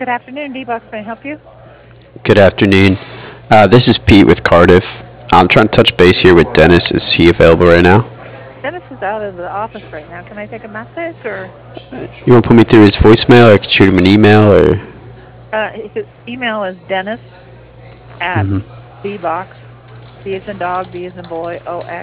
Good afternoon, D-Box. May I help you? Good afternoon. This is Pete with Cardiff. I'm trying to touch base here with Dennis. Is he available right now? Dennis is out of the office right now. Can I take a message or You want to put me through his voicemail, or I could shoot him an email, or his email is Dennis at D-Box, D as in dog, B as in boy,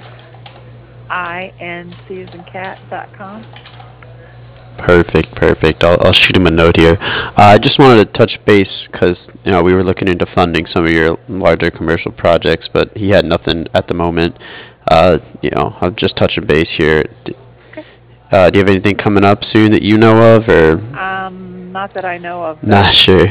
OXINC as in cat.com. perfect, perfect. I'll shoot him a note here. I just wanted to touch base because we were looking into funding some of your larger commercial projects, but he had nothing at the moment. I'm just touching base here. Okay. Do you have anything coming up soon that you know of, or Not that I know of, not but sure?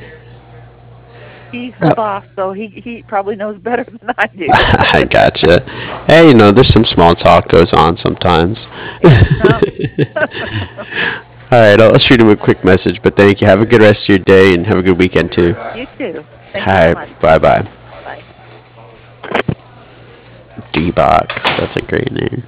he's the boss, so he probably knows better than I do. I gotcha. Hey, there's some small talk goes on sometimes. Yeah, no. All right, I'll shoot him a quick message, but thank you. Have a good rest of your day and have a good weekend too. You too. All Thank you so right, much. bye bye. Bye. D-Box, that's a great name.